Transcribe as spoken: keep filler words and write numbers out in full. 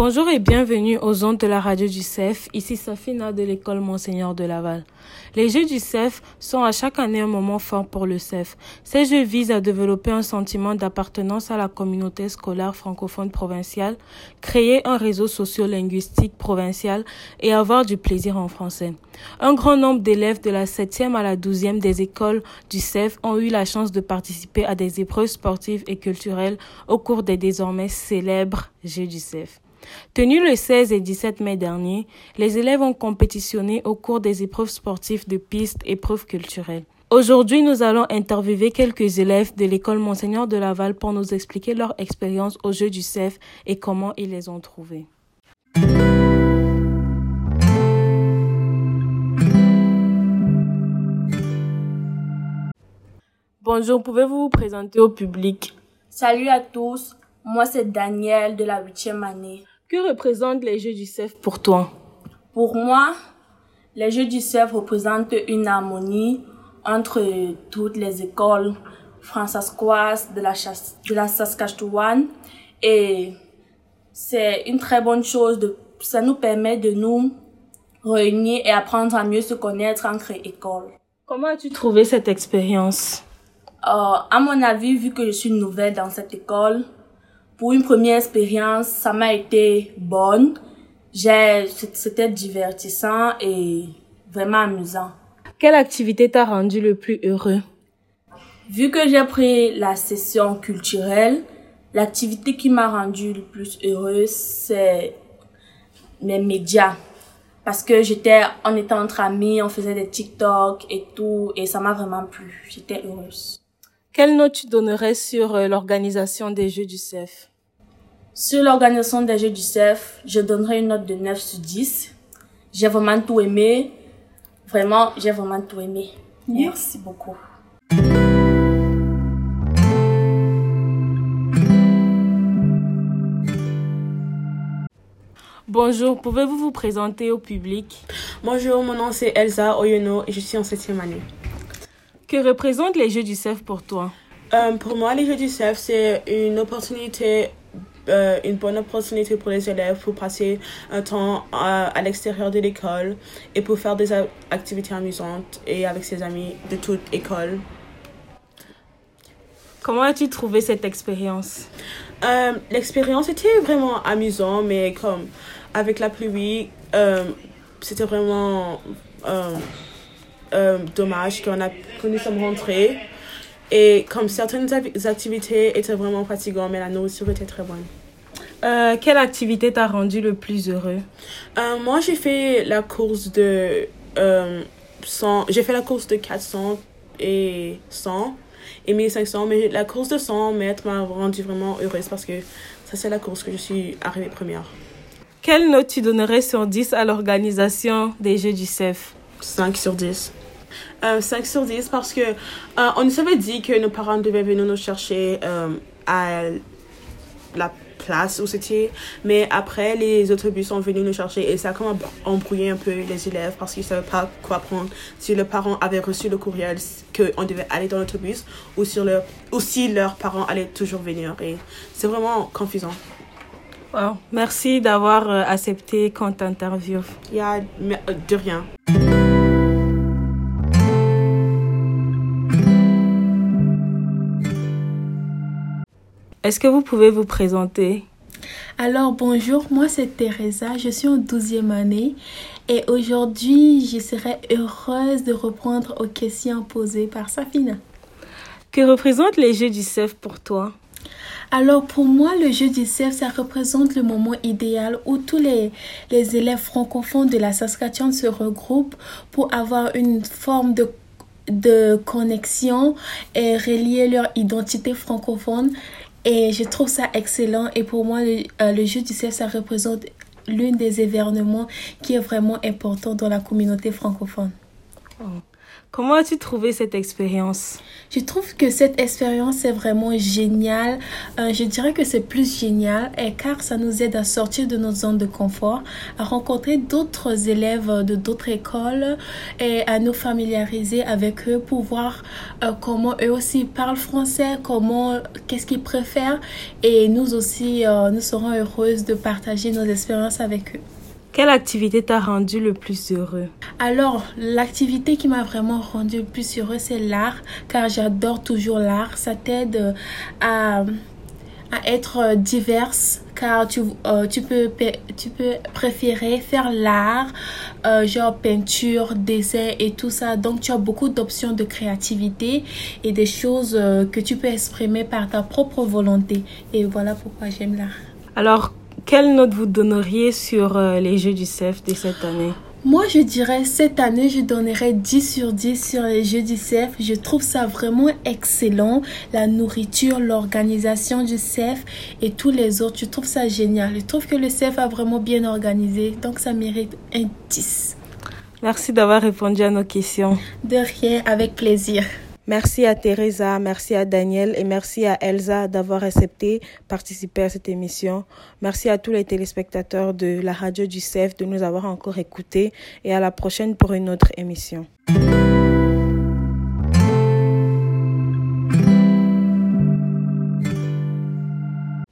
Bonjour et bienvenue aux ondes de la radio du C E F, ici Safina de l'école Monseigneur de Laval. Les Jeux du C E F sont à chaque année un moment fort pour le C E F. Ces Jeux visent à développer un sentiment d'appartenance à la communauté scolaire francophone provinciale, créer un réseau socio-linguistique provincial et avoir du plaisir en français. Un grand nombre d'élèves de la septième à la douzième des écoles du C E F ont eu la chance de participer à des épreuves sportives et culturelles au cours des désormais célèbres Jeux du C E F. Tenus le seize et dix-sept mai dernier, les élèves ont compétitionné au cours des épreuves sportives de piste et épreuves culturelles. Aujourd'hui, nous allons interviewer quelques élèves de l'école Monseigneur de Laval pour nous expliquer leur expérience aux Jeux du C E F et comment ils les ont trouvés. Bonjour, pouvez-vous vous présenter au public? Salut à tous, moi c'est Daniel de la huitième année. Que représentent les Jeux du C E F pour toi? Pour moi, les Jeux du C E F représentent une harmonie entre toutes les écoles françaises de la, de la Saskatchewan et c'est une très bonne chose. De, ça nous permet de nous réunir et apprendre à mieux se connaître entre écoles. Comment as-tu trouvé cette expérience? Euh, à mon avis, vu que je suis nouvelle dans cette école, pour une première expérience, ça m'a été bonne. J'ai, c'était divertissant et vraiment amusant. Quelle activité t'a rendu le plus heureux? Vu que j'ai pris la session culturelle, l'activité qui m'a rendu le plus heureuse, c'est mes médias. Parce que j'étais, on était entre amis, on faisait des TikTok et tout, et ça m'a vraiment plu. J'étais heureuse. Quelle note tu donnerais sur euh, l'organisation des Jeux du C E F? Sur l'organisation des Jeux du C E F, je donnerais une note de neuf sur dix. J'ai vraiment tout aimé. Vraiment, j'ai vraiment tout aimé. Merci beaucoup. Bonjour, pouvez-vous vous présenter au public? Bonjour, mon nom c'est Elsa Oyono et je suis en septième année. Que représentent les Jeux du C E F pour toi? Euh, pour moi, les Jeux du C E F, c'est une opportunité, euh, une bonne opportunité pour les élèves pour passer un temps à, à l'extérieur de l'école et pour faire des a- activités amusantes et avec ses amis de toute école. Comment as-tu trouvé cette expérience? Euh, l'expérience était vraiment amusante, mais comme avec la pluie, euh, c'était vraiment euh, euh, dommage qu'on a, que nous sommes rentrés. Et comme certaines activités étaient vraiment fatigantes, mais la nourriture était très bonne. Euh, quelle activité t'a rendu le plus heureux? Euh, moi, j'ai fait la course de euh, cent, j'ai fait la course de quatre cents et cent et mille cinq cents, mais la course de cent mètres m'a rendu vraiment heureuse parce que ça, c'est la course que je suis arrivée première. Quelle note tu donnerais sur dix à l'organisation des Jeux du C E F? cinq sur dix. Euh, cinq sur dix parce que euh, on nous avait dit que nos parents devaient venir nous chercher euh, à la place où c'était, mais après les autobus sont venus nous chercher et ça a comme embrouillé un peu les élèves parce qu'ils ne savaient pas quoi prendre, si les parents avaient reçu le courriel qu'on devait aller dans l'autobus ou, sur leur, ou si leurs parents allaient toujours venir, et c'est vraiment confusant. Wow. Merci d'avoir euh, accepté qu'on t'interviewe. Il y a de rien. Est-ce que vous pouvez vous présenter? Alors bonjour, moi c'est Teresa, je suis en douzième année et aujourd'hui je serai heureuse de répondre aux questions posées par Safina. Que représentent les Jeux du C E F pour toi? Alors pour moi, le jeu du C E F, ça représente le moment idéal où tous les, les élèves francophones de la Saskatchewan se regroupent pour avoir une forme de, de connexion et relier leur identité francophone. Et je trouve ça excellent. Et pour moi, le, euh, le jeu du C E F, ça représente l'un des événements qui est vraiment important dans la communauté francophone. Oh. Comment as-tu trouvé cette expérience? Je trouve que cette expérience est vraiment géniale. Euh, je dirais que c'est plus génial et car ça nous aide à sortir de notre zone de confort, à rencontrer d'autres élèves de d'autres écoles et à nous familiariser avec eux pour voir euh, comment eux aussi parlent français, comment, qu'est-ce qu'ils préfèrent et nous aussi, euh, nous serons heureuses de partager nos expériences avec eux. Quelle activité t'a rendu le plus heureux? Alors, l'activité qui m'a vraiment rendu le plus heureux, c'est l'art, car j'adore toujours l'art. Ça t'aide à, à être diverse, car tu, euh, tu, peux, tu peux préférer faire l'art, euh, genre peinture, dessin et tout ça. Donc, tu as beaucoup d'options de créativité et des choses euh, que tu peux exprimer par ta propre volonté. Et voilà pourquoi j'aime l'art. Alors, quelle note vous donneriez sur euh, les Jeux du C E F de cette année? Moi, je dirais, cette année, je donnerais dix sur dix sur les Jeux du C E F. Je trouve ça vraiment excellent. La nourriture, l'organisation du C E F et tous les autres, je trouve ça génial. Je trouve que le C E F a vraiment bien organisé, donc ça mérite un dix. Merci d'avoir répondu à nos questions. De rien, avec plaisir. Merci à Teresa, merci à Daniel et merci à Elsa d'avoir accepté de participer à cette émission. Merci à tous les téléspectateurs de la radio du C E F de nous avoir encore écoutés et à la prochaine pour une autre émission.